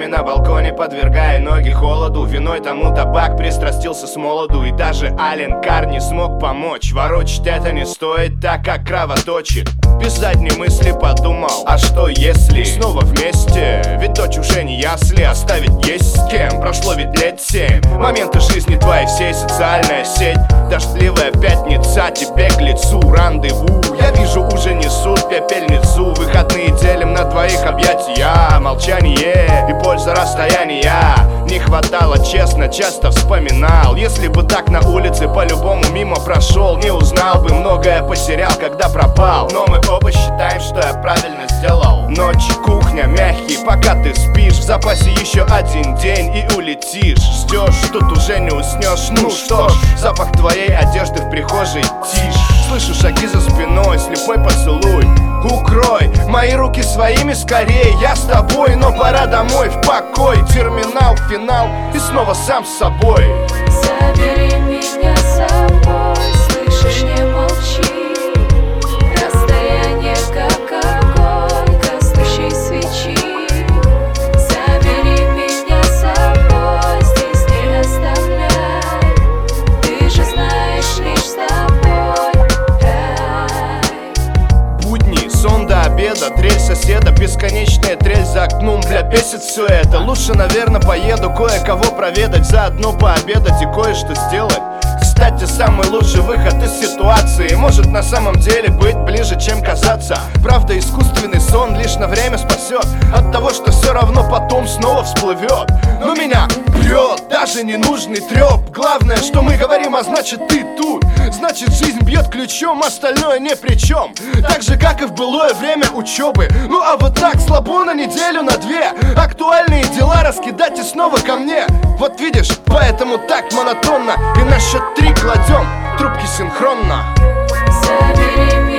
на балконе, подвергая ноги холоду. Виной тому табак, пристрастился с молоду. И даже Ален Кар не смог помочь. Ворочать это не стоит, так как кровоточит. Без задней мысли подумал, а что если снова вместе? Ведь дочь уже не ясли, оставить есть с кем. Прошло ведь лет 7. Моменты жизни твоей всей, социальная сеть. Дождливая пятница, тебе к лицу рандеву. Я вижу, уже несут пепельницу. Выходные делим на двоих объятия. Молчание и польза расстояния. Не хватало, честно, часто вспоминал. Если бы так на улице по-любому мимо прошел, не узнал бы, многое потерял, когда пропал. Но мы оба считаем, что я правильно сделал. Ночь, кухня, мягкий, пока ты спишь. В запасе еще один день и улетишь. Ждешь, тут уже не уснешь. Ну что ж, запах твоей одежды в прихожей, тишь. Слышу шаги за спиной, слепой поцелуй. Укрой мои руки своими скорее. Я с тобой, но пора домой, в покой. Терминал, финал и снова сам с собой. Забери меня с собой, слышишь, не молчи. Расстояние как огонь гаснущей свечи. Забери меня с собой, здесь не оставляй. Ты же знаешь, лишь с тобой рай. Будни, сон до обеда, трель соседа, бесконечная трель за окном. Бля, бесит все это. Лучше, наверное, поеду кое-кого проведать, заодно пообедать и кое-что сделать. Кстати, самый лучший выход из ситуации может на самом деле быть ближе, чем казаться. Правда, искусственный сон лишь на время спасет от того, что все равно потом снова всплывет. Но меня прет даже ненужный треп. Главное, что мы говорим, а значит ты тут. Значит, жизнь бьет ключом, остальное ни при чем. Так же, как и в былое время учебы. Ну а вот так слабо на неделю, на две. Актуальные дела раскидать и снова ко мне. Вот видишь, поэтому так монотонно. И на счет 3 кладем трубки синхронно. Забери меня.